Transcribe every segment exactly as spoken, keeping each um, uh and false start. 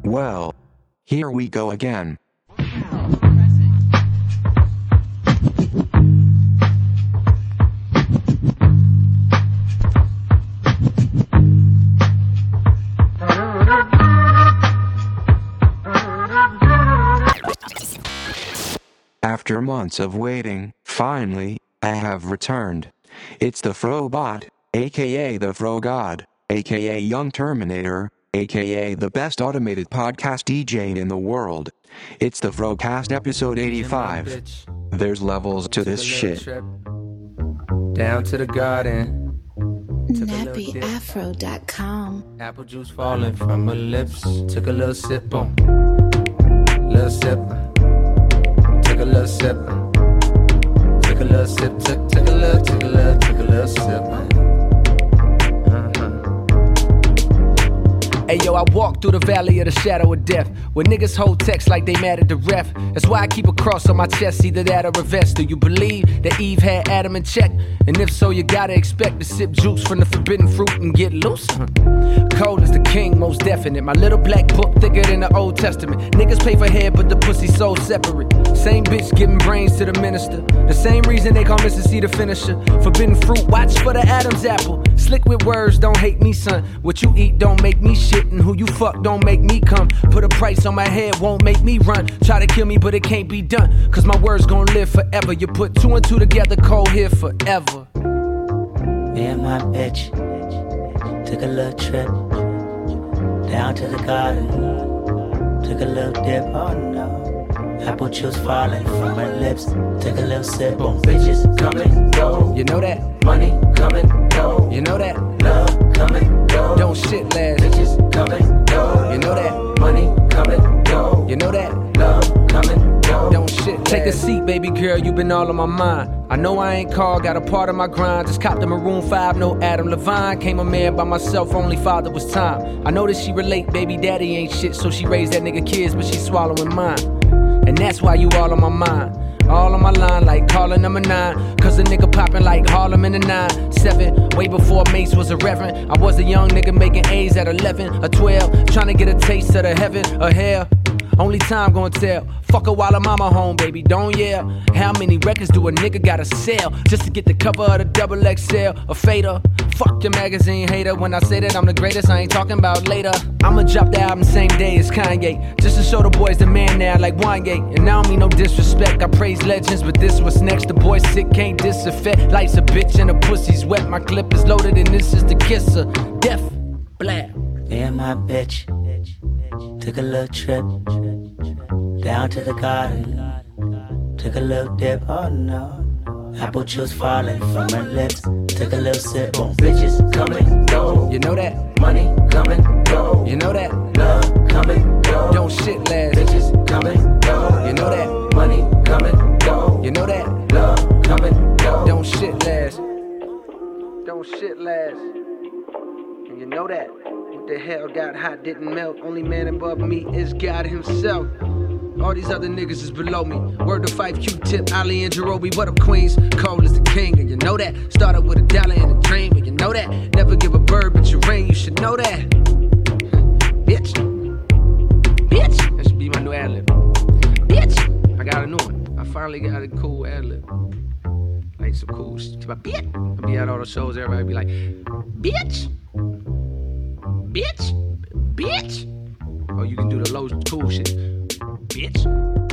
Well, here we go again. After months of waiting, finally, I have returned. It's the Frobot, aka the Fro God, aka Young Terminator, aka the best automated podcast D J in the world. It's the Frocast episode eighty-five. There's levels to this shit. Down to the garden. nappy afro dot com. Apple juice falling from her lips. Took a little sip on. Little sip. Took a little sip. Took a little sip. Took, took a little, took a little, took a little sip. Hey yo, I walk through the valley of the shadow of death, where niggas hold text like they mad at the ref. That's why I keep a cross on my chest, either that or a vest. Do you believe that Eve had Adam in check? And if so, you gotta expect to sip juice from the forbidden fruit and get loose. Cold as the king, most definite. My little black book thicker than the Old Testament. Niggas pay for head, but the pussy so separate. Same bitch giving brains to the minister. The same reason they call Mister C the finisher. Forbidden fruit, watch for the Adam's apple. Slick with words, don't hate me, son. What you eat don't make me shit, and who you fuck don't make me come. Put a price on my head, won't make me run. Try to kill me, but it can't be done, cause my words gon' live forever. You put two and two together, cold here forever. Me and my bitch took a little trip down to the garden. Took a little dip, oh no. Apple juice falling from her lips. Took a little sip on bitches come and go. You know that? Money come and go. You know that? Love come and go. Don't shit last. Bitches come and go. You know that? Money come and go. You know that? Love come and go. Don't shit last. Take a seat, baby girl, you been all on my mind. I know I ain't called, got a part of my grind. Just copped a Maroon five, no Adam Levine. Came a man by myself, only father was time. I know that she relate, baby daddy ain't shit, so she raised that nigga kids, but she swallowing mine. And that's why you all on my mind. All on my line like calling number nine. Cause a nigga popping like Harlem in the nine seven. Way before Mace was a reverend. I was a young nigga making A's at eleven or twelve. Trying to get a taste of the heaven or hell. Only time gonna tell. Fuck her while her mama home, baby, don't yell. How many records do a nigga gotta sell just to get the cover of the double X L? A fader. Fuck your magazine hater. When I say that I'm the greatest, I ain't talking about later. I'ma drop the album same day as Kanye, just to show the boys the man now like Wanye. And I don't mean no disrespect, I praise legends, but this what's next. The boy sick, can't disaffect. Life's a bitch and the pussy's wet. My clip is loaded and this is the kisser. Death, blah. Me and my bitch took a little trip down to the garden. Took a little dip, oh no. Apple juice falling from her lips. Took a little sip on bitches come and go. You know that? Money come and go. You know that? Love come and go. Don't shit last. Bitches come and go. You know that? Money come and go. You know that? Love come and go. Don't shit last. Don't shit last. And you know that? What the hell got hot didn't melt. Only man above me is God himself. All these other niggas is below me. Word to Fife, Q-Tip, Ali and Jerobi. What up, Queens? Cole is the king, and you know that. Started with a dollar and a dream, and you know that. Never give a bird but your ring, you should know that. Bitch. Bitch. That should be my new ad-lib. Bitch. I got a new one. I finally got a cool ad-lib. Like some cool shit. Bitch. I'll be at all the shows, everybody be like, bitch. Bitch. Bitch. Or you can do the low cool shit. Bitch.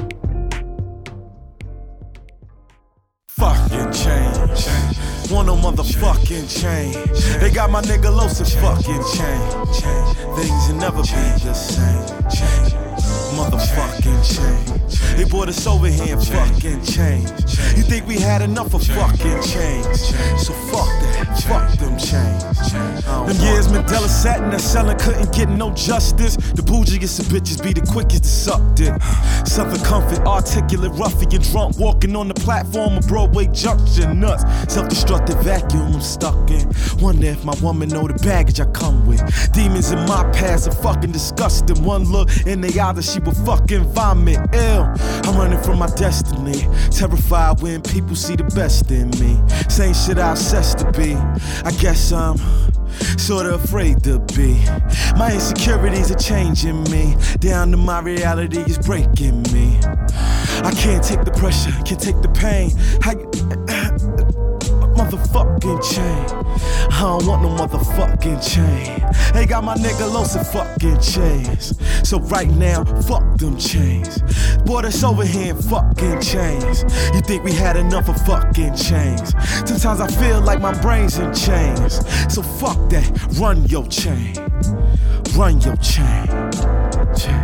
Fucking change. Want no motherfucking change. They got my nigga Los fucking change. Things will never be the same. Motherfucking change. They brought us over here and fucking change. You think we had enough of fucking change? So fuck that, fuck them change. Them years Mandela sat in that cell and couldn't get no justice. The bougiest of bitches be the quickest to suck dick. Southern comfort, articulate, ruffian, drunk, walking on the platform of Broadway Junction, nuts. Self-destructive vacuum I'm stuck in. Wonder if my woman know the baggage I come with. Demons in my past are fucking disgusting. One look in the eye that she will fucking vomit. Ill. I'm running from my destiny. Terrified when people see the best in me. Same shit I obsessed to be. I guess I'm sorta afraid to be. My insecurities are changing me. Down to my reality is breaking me. I can't take the pressure, can't take the pain. I, motherfucking chain. I don't want no motherfucking chain. They got my nigga Los in fucking chains. So right now, fuck them chains. Boy, that's over here in fucking chains. You think we had enough of fucking chains? Sometimes I feel like my brain's in chains. So fuck that, run your chain. Run your chain. Chain.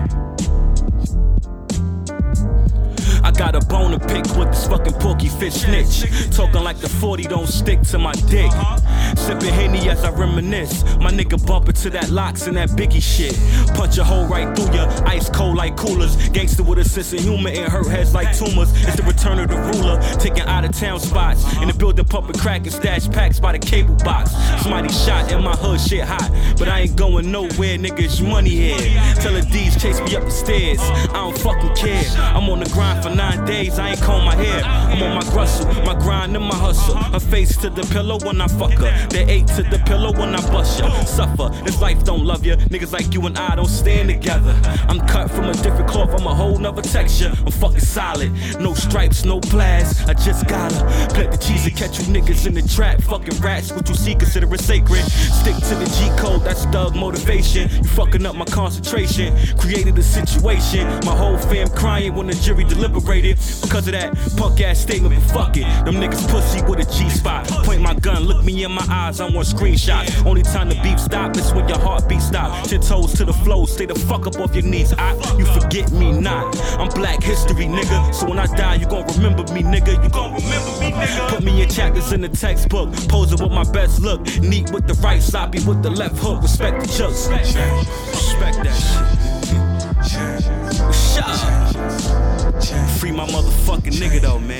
I got a bone to pick with this fucking porky fish snitch. Talking like the forty don't stick to my dick. Sipping Henny as I reminisce. My nigga bumping to that locks and that Biggie shit. Punch a hole right through ya, ice cold like coolers. Gangster with a sense of humor and hurt heads like tumors. It's the return of the ruler, taking out of town spots. In the building pumping crack and stash packs by the cable box. Somebody shot and my hood shit hot. But I ain't going nowhere, nigga, it's money here. Tell the D's chase me up the stairs. I don't fucking care. I'm on the grind for nine days, I ain't comb my hair. I'm on my grustle, my grind and my hustle. Her face to the pillow when I fuck her. They ate to the pillow when I bust ya. Suffer, this life don't love ya. Niggas like you and I don't stand together. I'm cut from a different cloth, I'm a whole nother texture. I'm fucking solid, no stripes, no plaids. I just gotta plant the cheese and catch you niggas in the trap. Fucking rats, what you see, consider it sacred. Stick to the G code, that's thug motivation. You fucking up my concentration. Created a situation, my whole fam crying when the jury deliberated. Because of that punk ass statement, but fuck it. Them niggas pussy with a G spot. Point my gun, look me in my eyes, I want screenshots. Only time the beef stop is when your heartbeat stop. Ten toes to the flow, stay the fuck up off your knees. I, you forget me not. I'm black history, nigga. So when I die, you gon' remember me, nigga. You gon' remember me, nigga. Put me in chapters in the textbook. Posing with my best look. Neat with the right, sloppy with the left hook. Respect the jokes. Respect that shit. Shut up. Free my motherfucking nigga though, man.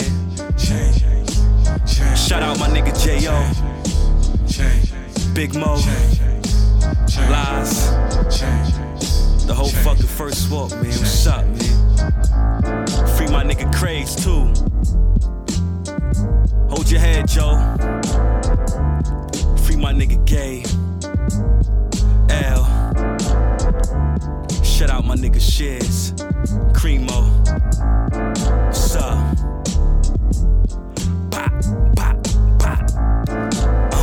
Shout out my nigga J O, Big Mo, Lies, the whole fucking First Walk, man. What's up, man? Free my nigga Craze too. Hold your head, Joe. Free my nigga Gay, L. Shout out my nigga Shiz, Cremo. What's up? Pop, pop, pop. Uh.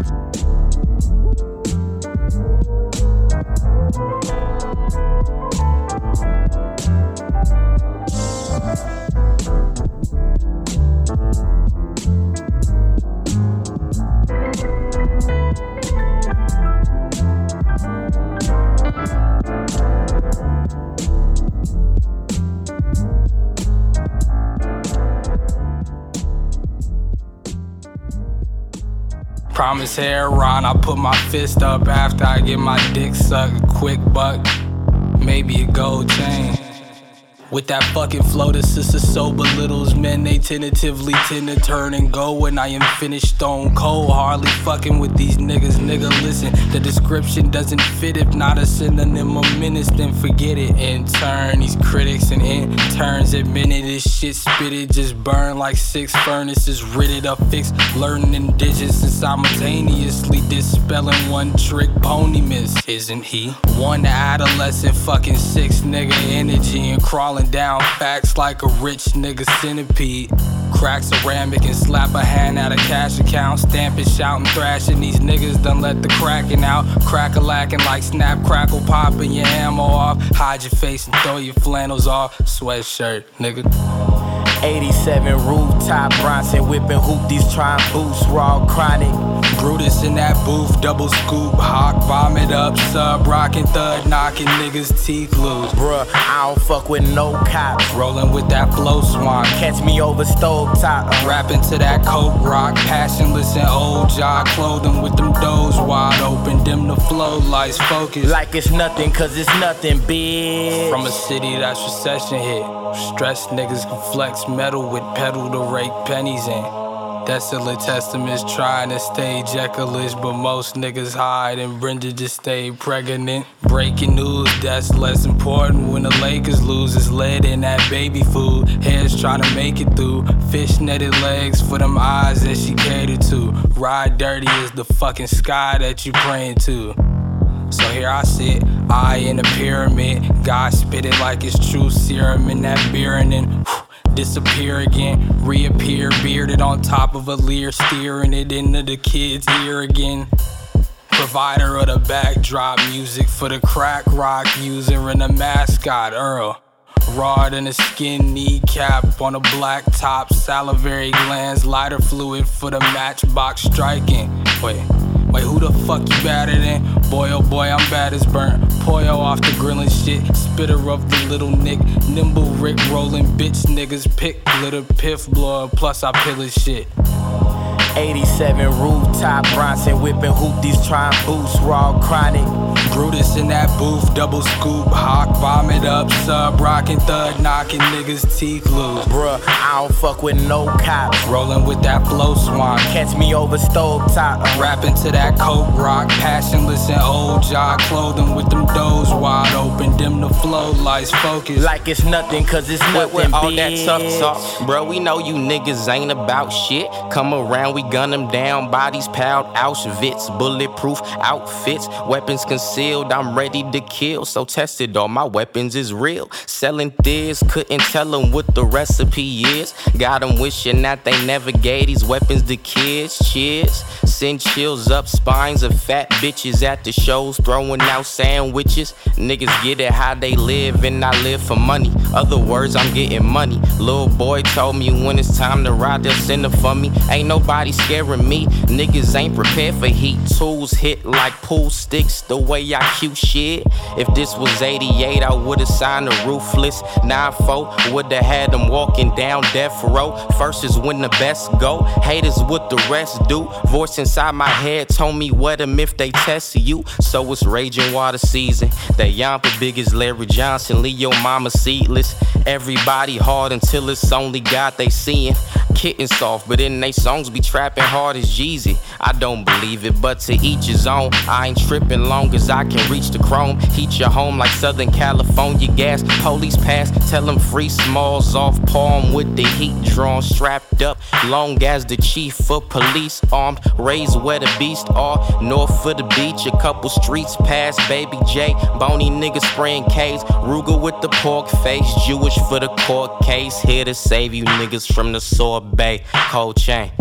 Promise hair Ron, I put my fist up after I get my dick sucked. Quick buck, maybe a gold chain. With that fucking flow, the sister so belittles men. They tentatively tend to turn and go when I am finished stone cold. Hardly fucking with these niggas, nigga, listen. The description doesn't fit. If not a synonym of menace, then forget it. In turn, these critics and interns admitted this shit spitted. Just burn like six furnaces, ridded up, fixed, learning in digits and simultaneously dispelling one trick pony miss. Isn't he? One adolescent fucking six nigga energy and crawling down facts like a rich nigga centipede. Crack ceramic and slap a hand out of cash account. Stamping, shouting, thrashing. These niggas done let the cracking out. Crack-a-lacking like snap, crackle, popping your ammo off. Hide your face and throw your flannels off. Sweatshirt, nigga. eighty-seven rooftop, Bronson whipping hoopties, trying boost, raw chronic. Brutus in that booth, double scoop, hawk, vomit up, sub, rockin' thud, knocking niggas' teeth loose. Bruh, I don't fuck with no cops. Rolling with that flow swamp. Catch me over stove top. Rapping to that coke rock, passionless and old jock. Clothing with them doors wide open, dim the flow lights focus. Like it's nothing, cause it's nothing, bitch. From a city that's recession hit. Stressed niggas can flex metal with pedal to rake pennies in. Desolate testaments trying to stay Jekyll-ish, but most niggas hide and Brenda just stayed pregnant. Breaking news, that's less important when the Lakers lose. It's lead in that baby food. Heads trying to make it through. Fish-netted legs for them eyes that she catered to. Ride dirty is the fucking sky that you praying to. So here I sit, eye in a pyramid. God spit it like it's true serum in that beer and then whew, disappear again. Reappear bearded on top of a Lear, steering it into the kid's ear again. Provider of the backdrop music for the crack rock user and the mascot Earl. Raw than a skin kneecap on a black top. Salivary glands, lighter fluid for the matchbox striking. Wait, wait, who the fuck you better than? Boy, oh boy, I'm bad as burnt. Poyo off the grilling shit. Spitter of the little Nick. Nimble Rick rolling bitch niggas. Pick glitter, piff blower, plus I pillage shit. eighty-seven rooftop, Bronson whipping hoopties, trying boost, raw chronic. Brutus in that booth, double scoop, hawk, vomit up, sub, rockin' thud, knocking niggas' teeth loose. Bruh, I don't fuck with no cops. Rolling with that flow swamp. Catch me over stove top. Rapping to that coke rock, passionless and old jock clothing with them doors wide open, dim the flow, lights focus. Like it's nothing, cause it's nothing, with all bitch. that tough talk, bro, we know you niggas ain't about shit. Come around, we gun them down, bodies piled, Auschwitz, bulletproof outfits, weapons concealed, I'm ready to kill, so tested, all my weapons is real. Selling this, couldn't tell them what the recipe is. Got them wishing that they never gave these weapons to kids. Cheers, send chills up spines of fat bitches at the shows, throwing out sandwiches. Niggas get it how they live, and I live for money. Other words, I'm getting money. Little boy told me when it's time to ride, they'll send it for me. Ain't nobody scaring me. Niggas ain't prepared for heat. Tools hit like pool sticks, the way I cute shit. If this was eighty-eight, I would've signed a ruthless nine four. Would've had them walking down death row. First is when the best go. Haters what the rest do. Voice inside my head told me what them if they test you. So it's raging water season. They yamper big as Larry Johnson. Leave your mama seatless. Everybody hard until it's only God they seeing. Kitten soft, but in they songs be trapping hard as Jeezy. I don't believe it, but to each his own. I ain't tripping long as I can reach the chrome. Heat your home like Southern California gas. Police pass, tell them free smalls off palm with the heat drawn. Strapped up, long as the chief of police armed. Raised where the beast are, north of the beach. A couple streets past Baby J. Bony niggas spraying K's. Ruger with the pork face. Jewish for the court case. Here to save you niggas from the sorbet. Cold chain.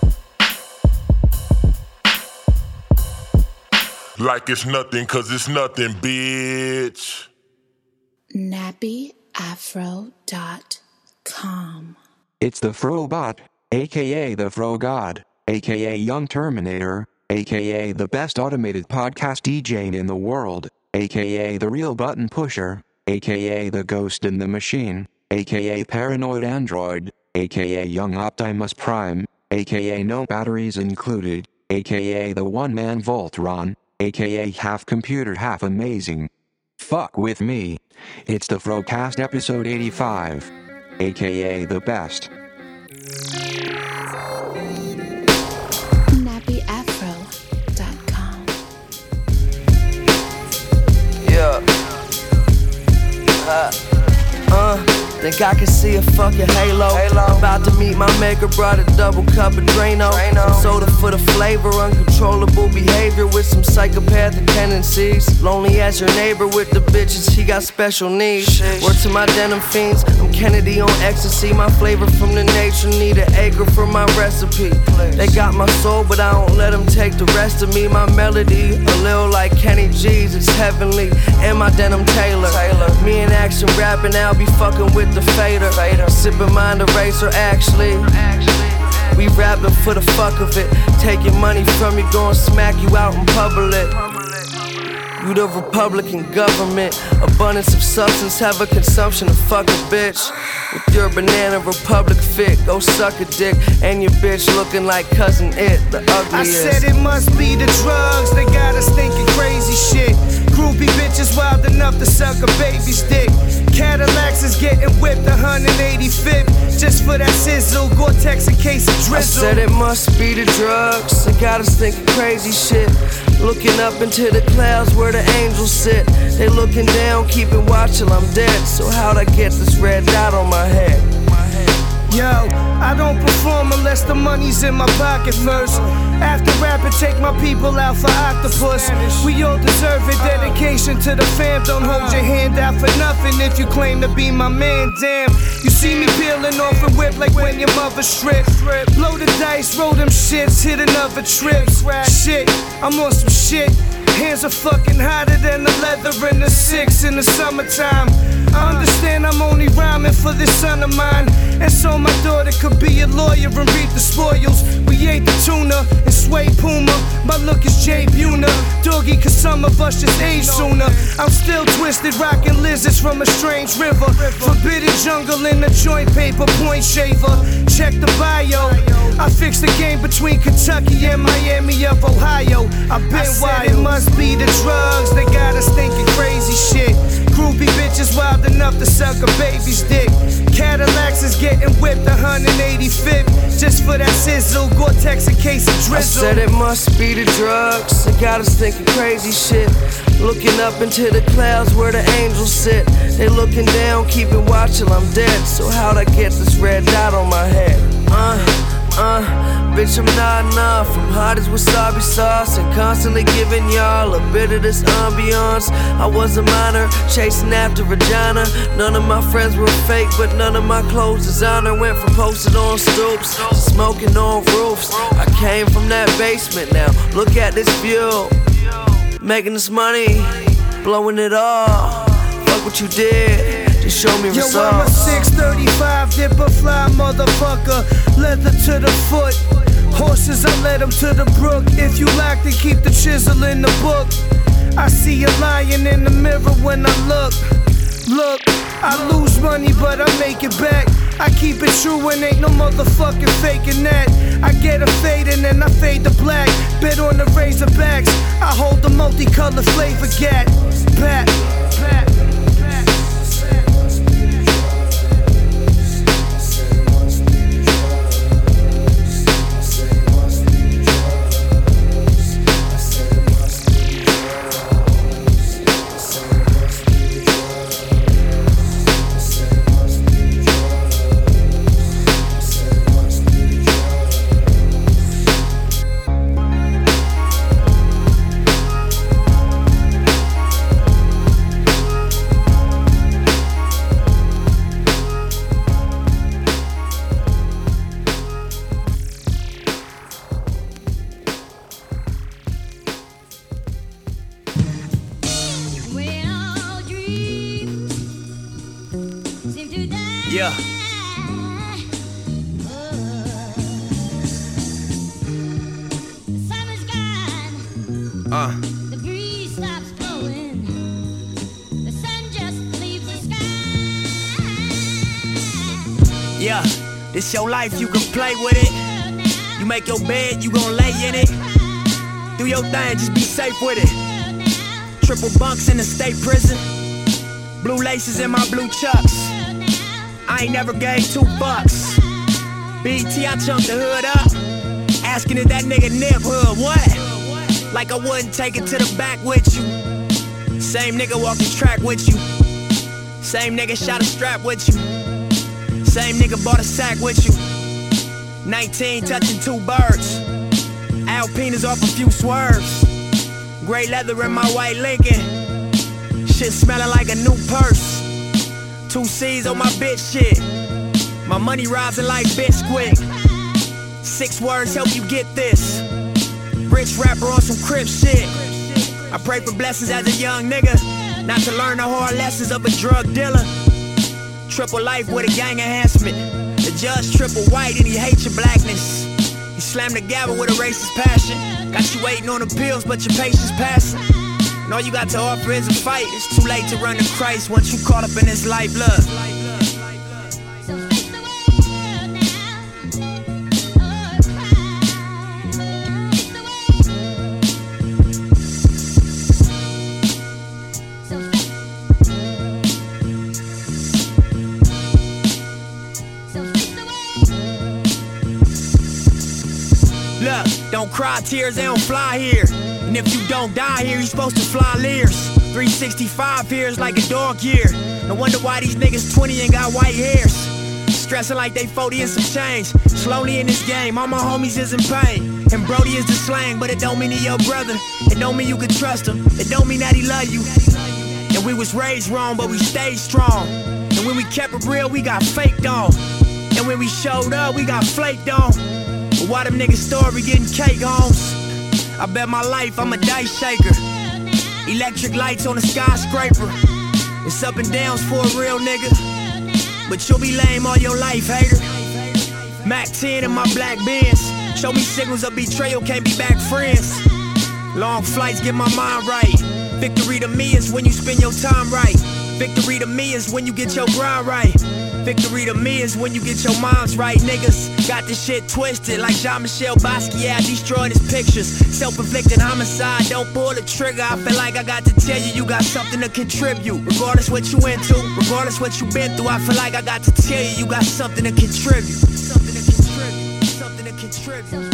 Like it's nothing, cause it's nothing, bitch. nappy afro dot com. It's the Frobot, aka the Fro God, aka Young Terminator, aka the best automated podcast D J in the world, aka the real button pusher, aka the ghost in the machine, aka paranoid android, aka Young Optimus Prime, aka no batteries included, aka the one-man Voltron, aka half computer half amazing. Fuck with me. It's the Frocast episode eighty-five, aka the best. nappy afro dot com. Yeah. Uh, uh, think I can see a fucking halo. halo. About to meet my maker, brought a double cup of Drano. Drano. Soda for the flavor, uncontrollable behavior with some psychopathic tendencies. Lonely as your neighbor with the bitches, he got special needs. Sheesh. Word to my denim fiends, I'm Kennedy on ecstasy. My flavor from the nature, need an acre for my recipe. Please. They got my soul, but I don't let them take the rest of me. My melody, a little like Kenny G's, it's heavenly. And my denim Taylor. Taylor. Me and Action rapping, I'll be fucking with the fader. fader. Sipping mind eraser, actually. actually. We rapping for the fuck of it. Taking money from you, gon' smack you out in public. You the Republican government. Abundance of substance, have a consumption of fuck a bitch. With your banana republic fit, go suck a dick. And your bitch looking like cousin it, the ugliest. I said it must be the drugs, they got us thinking crazy shit. Groupie bitches wild enough to suck a baby's dick. Cadillacs is getting whipped one hundred eighty-fifth. just for that sizzle. Gore-Tex in case of drizzle. I said it must be the drugs. They got us thinking crazy shit. Looking up into the clouds where the angels sit. They looking down, keeping watch till I'm dead. So how'd I get this red dot on my head? Yo, I don't perform unless the money's in my pocket first. After rapping, take my people out for octopus. We all deserve it, dedication to the fam. Don't hold your hand out for nothing if you claim to be my man, damn. You see me peeling off a whip like when your mother stripped. Blow the dice, roll them shits, hit another trip. Shit, I'm on some shit. Hands are fucking hotter than the leather in the six in the summertime. I understand I'm only rhyming for this son of mine, and so my daughter could be a lawyer and reap the spoils. We ate the tuna and sway Puma. My look is Jay Buna. Doggy, cause some of us just age sooner. I'm still twisted, rocking lizards from a strange river. Forbidden jungle in the joint paper, point shaver. Check the bio. I fixed the game between Kentucky and Miami of Ohio. I've been wild. It must be the drugs, they got us thinking crazy shit. Groupie bitches wild enough to suck a baby's dick. Cadillacs is getting whipped one eighty-fifth. Just for that sizzle, Gore-Tex in case of drizzle. I said it must be the drugs, they got us thinking crazy shit. Looking up into the clouds where the angels sit. They looking down, keeping watch till I'm dead. So how'd I get this red dot on my head? Uh Uh, bitch, I'm not enough. I'm hot as wasabi sauce and constantly giving y'all a bit of this ambiance. I was a minor, chasing after vagina. None of my friends were fake, but none of my clothes designer. Went from posted on stoops to smoking on roofs. I came from that basement, now look at this view. Making this money, blowing it all. Fuck what you did. Just show me results. Yo, I'm a six thirty-five dipper fly motherfucker. Leather to the foot. Horses, I led them to the brook. If you like to keep the chisel in the book. I see a lion in the mirror when I look. Look, I lose money, but I make it back. I keep it true and ain't no motherfucking faking that. I get a fade and then I fade to black. Bet on the Razorbacks. I hold the multicolored flavor gat. Pat, pat. Yeah. Uh. The breeze stops blowing. The sun just leaves the sky. Yeah, this your life, you can play with it. You make your bed, you gon' lay in it. Do your thing, just be safe with it. Triple bunks in the state prison. Blue laces in my blue chucks. I ain't never gave two bucks. B T, I chunked the hood up. Asking if that nigga Nip hood, what? Like I wouldn't take it to the back with you. Same nigga walking track with you. Same nigga shot a strap with you. Same nigga bought a sack with you. nineteen touching two birds. Alpinas off a few swerves. Gray leather in my white Lincoln. Shit smelling like a new purse. Two C's on my bitch shit. My money rising like Bisquick. Six words help you get this. Rich rapper on some crip shit. I pray for blessings as a young nigga. Not to learn the hard lessons of a drug dealer. Triple life with a gang enhancement. The judge triple white and he hates your blackness. He slammed the gavel with a racist passion. Got you waiting on the pills but your patience passing. And all you got to offer is a fight. It's too late to run to Christ once you caught up in this life, love. So don't cry tears, they don't fly here. And if you don't die here, you supposed to fly leers. three sixty-five here is like a dog year. No wonder why these niggas twenty and got white hairs. Stressing like they forty and some change. Slowly in this game, all my homies is in pain. And Brody is the slang, but it don't mean he your brother. It don't mean you can trust him. It don't mean that he love you. And we was raised wrong, but we stayed strong. And when we kept it real, we got faked on. And when we showed up, we got flaked on. But why them niggas story getting cake homes? I bet my life I'm a dice shaker. Electric lights on a skyscraper. It's up and downs for a real nigga. But you'll be lame all your life, hater. Mac ten in my black Benz. Show me signals of betrayal, can't be back friends. Long flights get my mind right. Victory to me is when you spend your time right. Victory to me is when you get your grind right. Victory to me is when you get your minds right. Niggas got this shit twisted like Jean-Michel Basquiat destroyed his pictures. Self-inflicted homicide, don't pull the trigger. I feel like I got to tell you, you got something to contribute. Regardless what you into, regardless what you been through, I feel like I got to tell you, you got something to contribute. Something to contribute, something to contribute.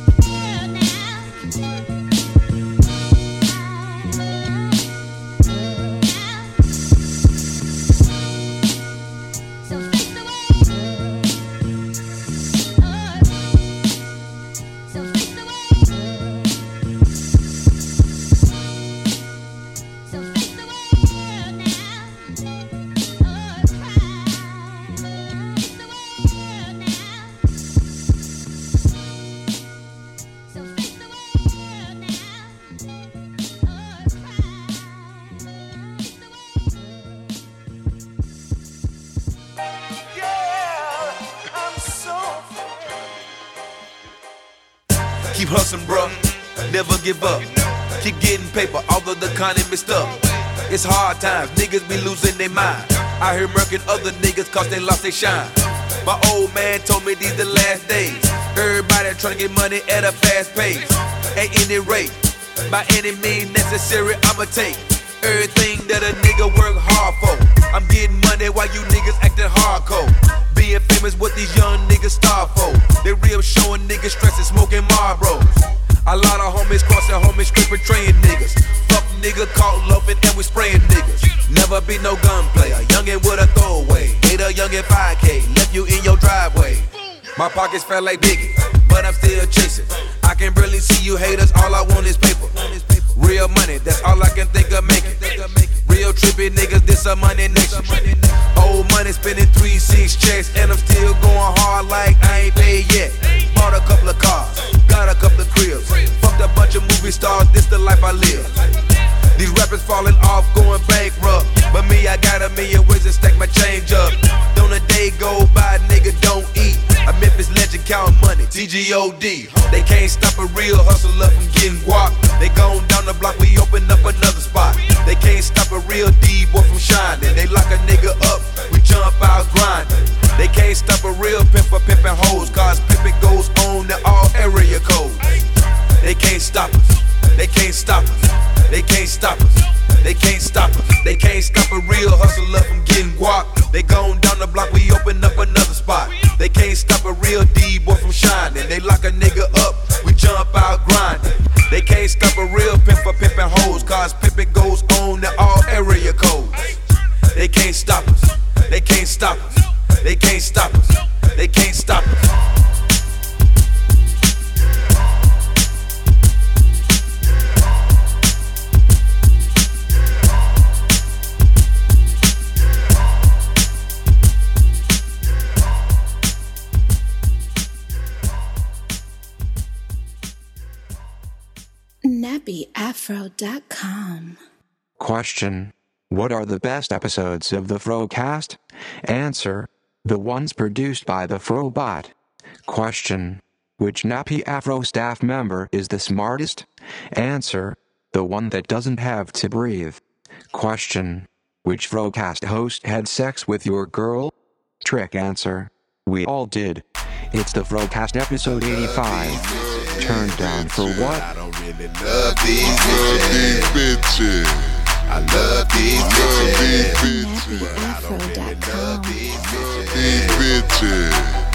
Keep hustling, bro. Never give up. Keep getting paper, although the economy stuck. It's hard times, niggas be losing their mind. I hear murking other niggas cause they lost their shine. My old man told me these the last days. Everybody trying to get money at a fast pace. At any rate, by any means necessary, I'ma take everything that a nigga work hard for. I'm getting money while you niggas acting hardcore. Being famous what these young niggas starve for. They real showing niggas stressing, smoking Marlboros. A lot of homies crossing homies, straight betraying niggas. Fuck nigga caught loafing and we spraying niggas. Never be no gunplay, a youngin' with a throwaway. Hate a youngin' five K, left you in your driveway. My pockets felt like Biggie, but I'm still chasing. I can barely see you haters, all I want is paper. Real money, that's all I can think of making. Real trippy niggas, this a money nation. Old money spending three, six checks, and I'm still going hard like I ain't paid yet. Bought a couple of cars, got a couple of cribs. Fucked a bunch of movie stars, this the life I live. These rappers falling off, going bankrupt. But me, I got a million ways to stack my change up. Don't a day go by, nigga don't eat. A Memphis legend count money, T G O D. They can't stop a real hustler from getting guap. They gone down the block, we open up another spot. They can't stop a real D-boy from shining. They lock a nigga up, we jump out grinding. They can't stop a real pimp for pimping hoes, cause pimping goes on to all area codes. They can't stop us, they can't stop us, they can't stop us, they can't stop us. They can't stop a real hustler from getting guap. They gone down the block, we open up another spot. They can't stop a real D-boy from shining. They lock a nigga up, we jump out grinding. They can't stop a real pimp for pimping hoes, cause pimping goes on to all area codes. They can't stop us, they can't stop us, they can't stop us, they can't stop us. nappy afro dot com. Question: what are the best episodes of the Frocast? Answer: the ones produced by the Frobot. Question: which Nappy Afro staff member is the smartest? Answer: the one that doesn't have to breathe. Question: which Frocast host had sex with your girl? Trick answer: we all did. It's the Frocast episode eighty-five. Turned down for what? I don't really love these bitches. I love these bitches. But I don't really love these bitches. I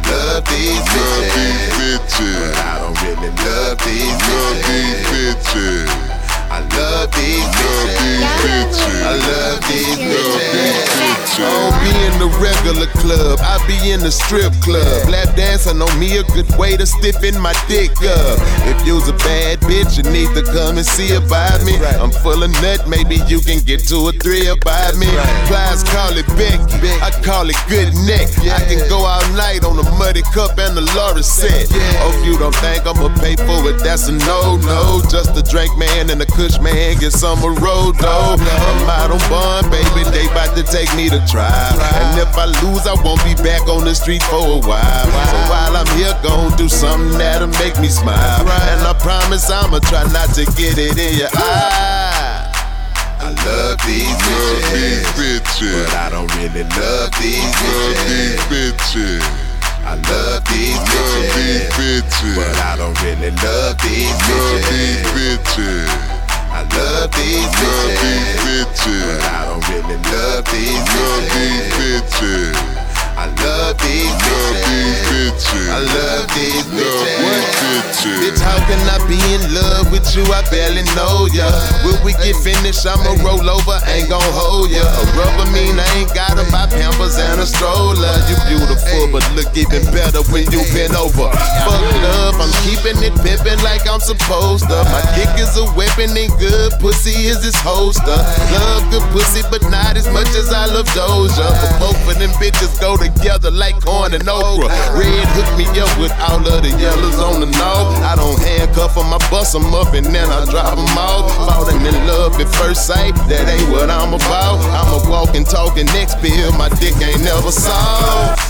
love these bitches, but I don't really love these bitches. I love these bitches. I love these bitches. I don't be in the regular club, I be in the strip club. Lap dancing on me a good way to stiffen my dick up. If you's a bad bitch, you need to come and see about me. I'm full of nut, maybe you can get two or three about me. Plies call it big, I call it good neck. I can go all night on the Muddy Cup and the Laura set. Hope you don't think I'ma pay for it, that's a no-no. Just a drink man and a kush man, get some a road though. I'm out on bond, baby, they bout to take me to trial. And if I lose, I won't be back on the street for a while. So while I'm here, gon' do something that'll make me smile. And I promise I'ma try not to get it in your eye. I love these bitches, but I don't really love these bitches. I love these bitches, but I don't really love these bitches. I love these bitches, but I don't really love these bitches. I love these bitches. I love these bitches. Bitch, how can I be in love with you? I barely know ya. When we get finished, I'ma roll over, ain't gon' hold ya. A rubber mean I ain't gotta buy Pampers and a stroller. You beautiful, but look even better when you bend over. Fuck love, I'm keeping it pimpin' like I'm supposed to. My dick is a weapon and good pussy is its holster. Love good pussy, but not as much as I love Doja. But both of them bitches go together like corn and okra. Red hook me up with all of the yellows on the nose. I don't handcuff them, I bust them up and then I drop them off. Falling in love at first sight, that ain't what I'm about. I'm a walking, talking next pill, my dick ain't never soft.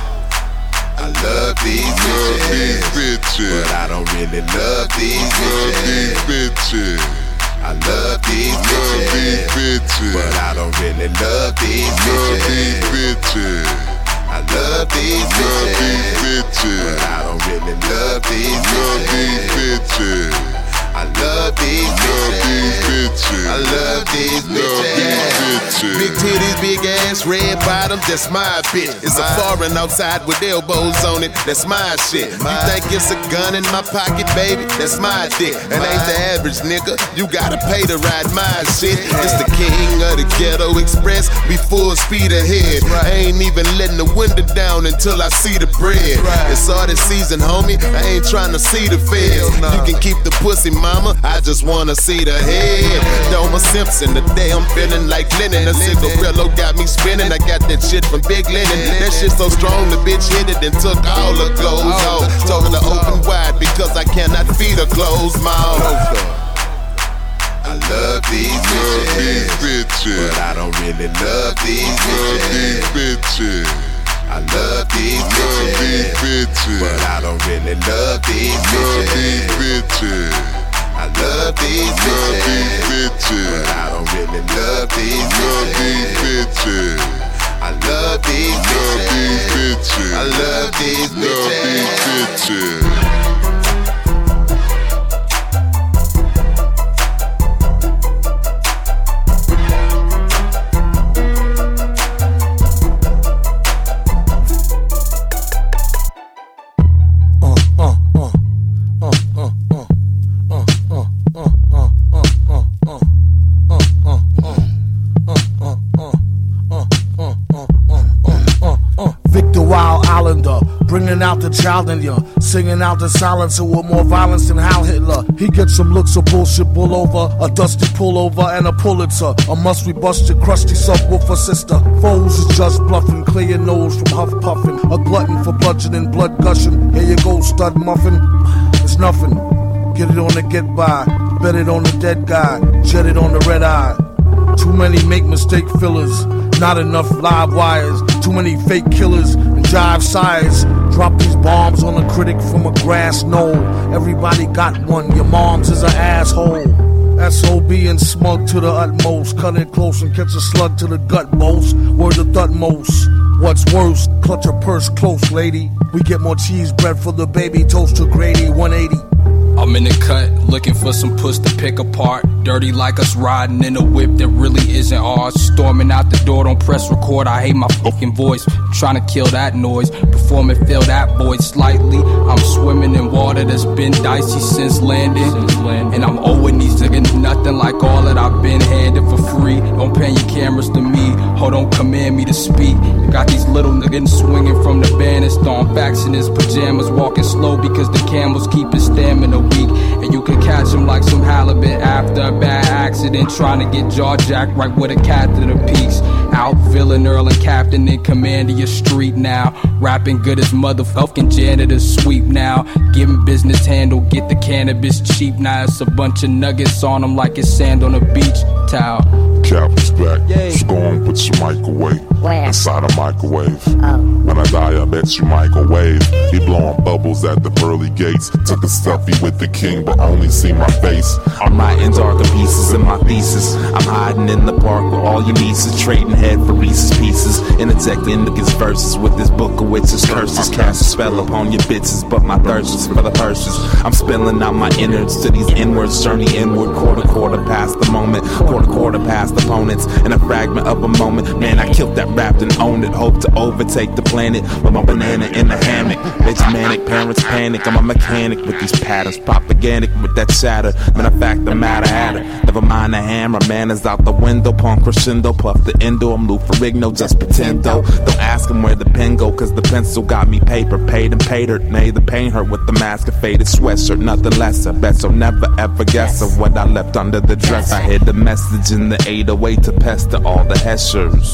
I love these bitches, but I don't really love these bitches. I love these bitches, but I don't really love these bitches. I love these bitches, but I don't really love these bitches. I love these bitches. I love these bitches. Big titties, big ass, red bottom, that's my bitch. It's a foreign outside with elbows on it, that's my shit. You think it's a gun in my pocket, baby? That's my dick. And ain't the average nigga, you gotta pay to ride my shit. It's the king of the ghetto express, be full speed ahead. I ain't even letting the window down until I see the bread. It's all this season, homie, I ain't trying to see the feds. You can keep the pussy, mama, I just wanna see the head. Doma Simpson, today I'm feeling like Lennon. A cigarillo got me spinning, I got that shit from Big Lennon. That shit so strong, the bitch hit it and took all the clothes off. Told her to open wide because I cannot feed a closed mouth. I love these bitches, but I don't really love these bitches. I love these bitches, but I don't really love these bitches. I love these bitches, but I don't really love these bitches. I love these bitches. I love these bitches. Bringing out the child in ya, singing out the silencer with more violence than Hal Hitler. He gets some looks of bullshit bull over, a dusty pullover and a Pulitzer. A must we bust your crusty subwoofer sister. Foes is just bluffing, clear your nose from huff puffing. A glutton for bludgeoning, blood gushing. Here you go, stud muffin. It's nothing. Get it on the get by, bet it on the dead guy, jet it on the red eye. Too many make mistake fillers, not enough live wires. Too many fake killers and jive sires. Drop these bombs on a critic from a grass knoll. Everybody got one, your mom's is an asshole. S O B and smug to the utmost. Cut it close and catch a slug to the gut most. Word of utmost. What's worse, clutch a purse close, lady. We get more cheese bread for the baby, toast to Grady, one eighty. I'm in the cut, looking for some puss to pick apart. Dirty like us riding in a whip that really isn't ours. Storming out the door, don't press record, I hate my fucking voice. Trying to kill that noise, perform and feel that void slightly. I'm swimming in water that's been dicey since landing. And I'm owing these niggas nothing like all that I've been handed for free. Don't pan your cameras to me, hold on, command me to speak. Got these little niggas swinging from the banister on facts in his pajamas, walking slow because the camels keep his stamina weak. And you can catch him like some halibut after a bad accident, trying to get jaw jacked right with a catheter peaks. Out feeling Earl and Captain in command of your street now. Rapping good as motherfucking janitors sweep now. Giving business handle, get the cannabis cheap now. It's a bunch of nuggets on them like it's sand on a beach towel. Cap is back, just go and put your microwave inside a microwave. Oh. When I die, I bet you microwave. He blowing bubbles at the pearly gates. Took a selfie with the king, but only see my face. My ends are the pieces in my thesis. I'm hiding in the park with all your nieces, trading head for Reese's pieces. Interjecting niggas verses with this book of witches curses. Cast a spell upon your bitches, but my thirst is for the purses. I'm spilling out my innards to these inwards, journey inward. Quarter quarter past the moment, quarter quarter past opponents. In a fragment of a moment, man, I killed that rap and owned it. Hope to overtake the planet with my banana in the hammock. Bitch manic, parents panic. I'm a mechanic with these patterns, propagandic with that chatter. Man, a fact the matter at her. Never mind the hammer, man is out the window. Punk crescendo, puff the endo. I'm Lou Ferrigno, just pretend though. Don't ask him where the pen go, cause the pencil got me paper. Paid and paid her, made the pain hurt with the mask of faded sweatshirt. Nothing lesser, bet so never ever guess of what I left under the dress. I hid the message in the eight oh eight to pester all the heshers.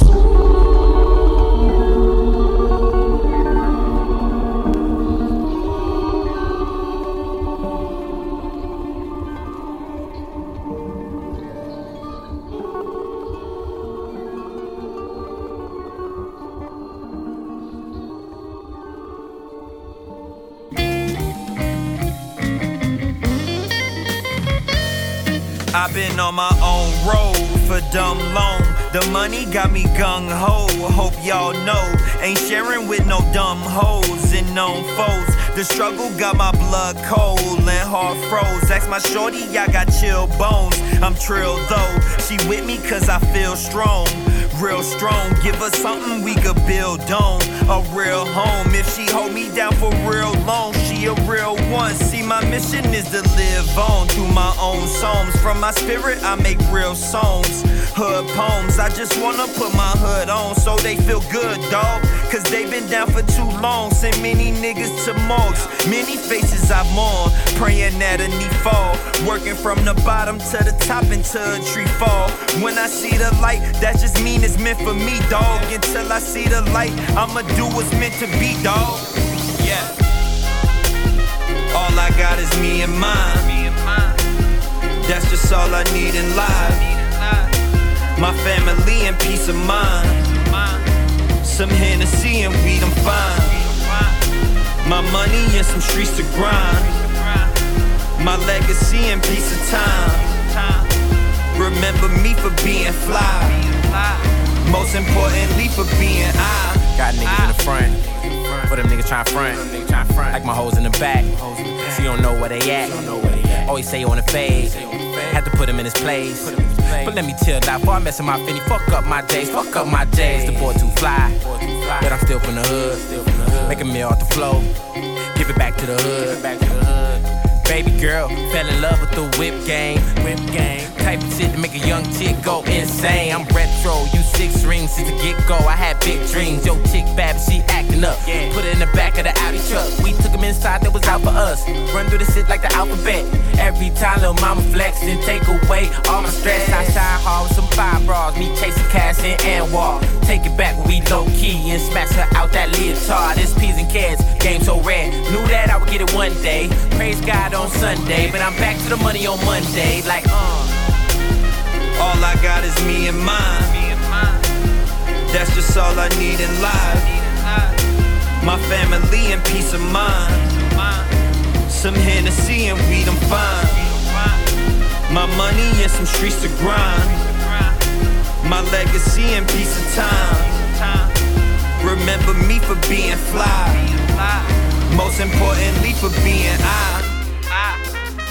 I've been on my own road for dumb long. The money got me gung-ho, hope y'all know. Ain't sharing with no dumb hoes and known foes. The struggle got my blood cold and heart froze. Ask my shorty, I got chill bones. I'm trill though, she with me cause I feel strong. Real strong, give her something we could build on. A real home, if she hold me down for real long, she a real one. See, my mission is to live on through my own songs. From my spirit, I make real songs. Hood poems, I just wanna put my hood on so they feel good, dawg. Cause they been down for too long. Send many niggas to morgues, many faces I mourn. Praying that a knee fall, working from the bottom to the top until a tree fall. When I see the light, that just mean it's meant for me, dawg. Until I see the light, I'ma do what's meant to be, dawg. Yeah. All I got is me and mine. That's just all I need in life. My family and peace of mind. Some Hennessy and weed, I'm fine. My money and some streets to grind. My legacy and peace of time. Remember me for being fly. Most importantly for being I. Got niggas in the front, but them niggas tryna front. Like my hoes in the back, so you don't know where they at. Always say on the fade, had to put him in his place. But let me tell that before I mess with my Finny, fuck up my J's, fuck up my J's. The boy too fly, but I'm still from the hood. Make a meal off the flow, give it back to the hood. Baby girl, fell in love with the whip game. Whip game. Type of shit to make a young chick go insane. I'm retro, you six rings since the get-go. I had big dreams. Yo, chick bad, but she acting up. Yeah. Put it in the back of the Audi truck. We took him inside, that was out for us. Run through the shit like the alphabet. Every time little mama flex and take away all my stress. I shine hard with some fine bras. Me chasing cash in and walk. Take it back when we low-key and smash her out that leotard. This peas and carrots, game so rare. Knew that I would get it one day. Praise God on Sunday, but I'm back to the money on Monday. Like, uh. All I got is me and mine. That's just all I need in life. My family and peace of mind. Some Hennessy and weed, I'm fine. My money and some streets to grind. My legacy and peace of time. Remember me for being fly. Most importantly for being I.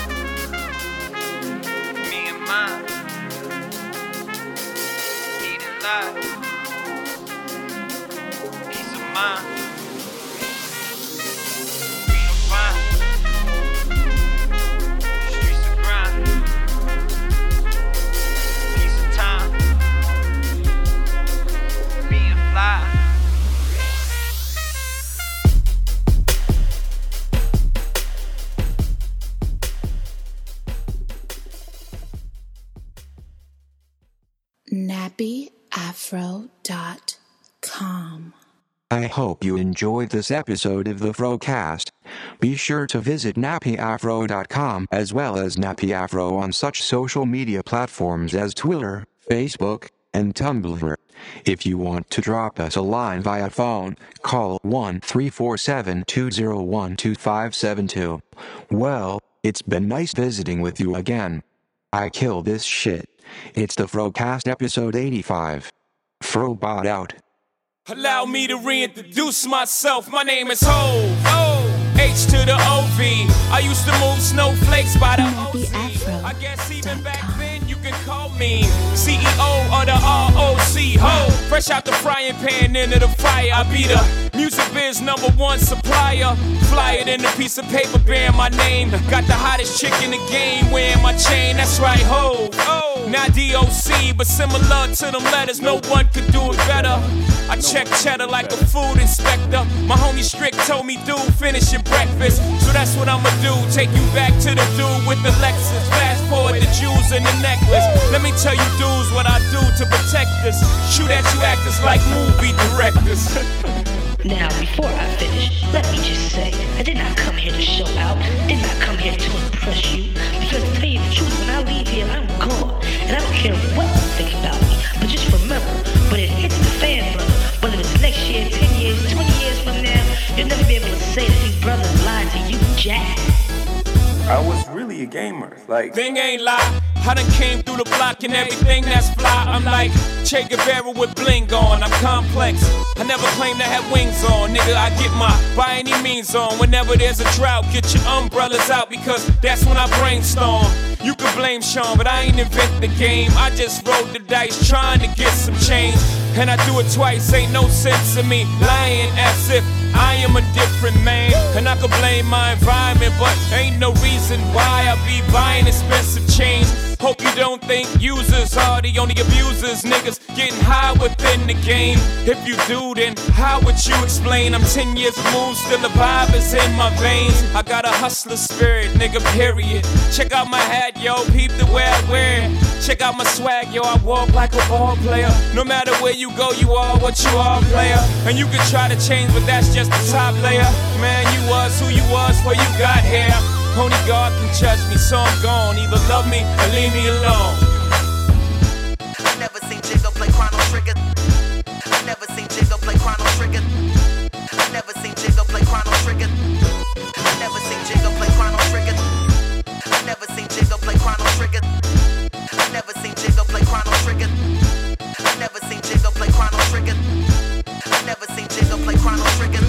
nappy afro dot com. I hope you enjoyed this episode of the Frocast. Be sure to visit nappy afro dot com as well as Nappy Afro on such social media platforms as Twitter, Facebook, and Tumblr. If you want to drop us a line via phone, call one three four seven, two zero one, two five seven two. Well, it's been nice visiting with you again. I kill this shit. It's the Frocast episode eighty-five. Frobot out. Allow me to reintroduce myself. My name is Ho. O. H to the O V. I used to move snowflakes by the O C. I guess even back then you can call me C E O of the R O C. Ho. Fresh out the frying pan into the fire. I be the music biz number one supplier. Fly it in a piece of paper bearing my name. Got the hottest chick in the game wearing my chain. That's right, Ho. Oh. Not D O C, but similar to them letters. No one could do it better. I check cheddar like a food inspector. My homie Strick told me, dude, finish your breakfast. So that's what I'ma do. Take you back to the dude with the Lexus. Fast forward the jewels and the necklace. Let me tell you dudes what I do to protect us. Shoot at you actors like movie directors. Now, before I finish, let me just say, I did not come here to show out, did not come here to impress you, because to tell you the truth, when I leave here, I'm gone, and I don't care what you think about me, but just remember, when it hits the fan, brother, whether it's next year, ten years, twenty years from now, you'll never be able to say that these brothers lied to you, Jack. I was really a gamer, like thing ain't lie. I done came through the block and everything that's fly. I'm like Che Guevara with bling on. I'm complex. I never claim to have wings on, nigga. I get my by any means on. Whenever there's a drought, get your umbrellas out because that's when I brainstorm. You can blame Sean, but I ain't invent the game. I just rolled the dice trying to get some change, and I do it twice. Ain't no sense in me lying as if I am a different man. And I could blame my environment, but ain't no reason why I be buying expensive chains. Hope you don't think users are the only abusers. Niggas getting high within the game. If you do, then how would you explain? I'm ten years removed, still the vibe is in my veins. I got a hustler spirit, nigga, period. Check out my hat, yo, peep the way I wear it. Check out my swag, yo, I walk like a ball player. No matter where you go, you are what you are, player. And you can try to change, but that's just the top layer. Man, you was who you was before you got here. Only God can judge me, so I'm gone. Either love me or leave me alone. I never seen Jigga play Chrono Trigger. I never seen Jigga play Chrono Trigger. I never seen Jigga play Chrono Trigger. I never seen Jigga play Chrono Trigger. I never seen Jigga play Chrono Trigger. I never seen Jigga play Chrono Trigger. I never seen Jigga play Chrono Trigger. I never seen Jigga play Chrono Trigger.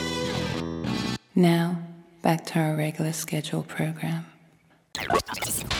Now, back to our regular scheduled program.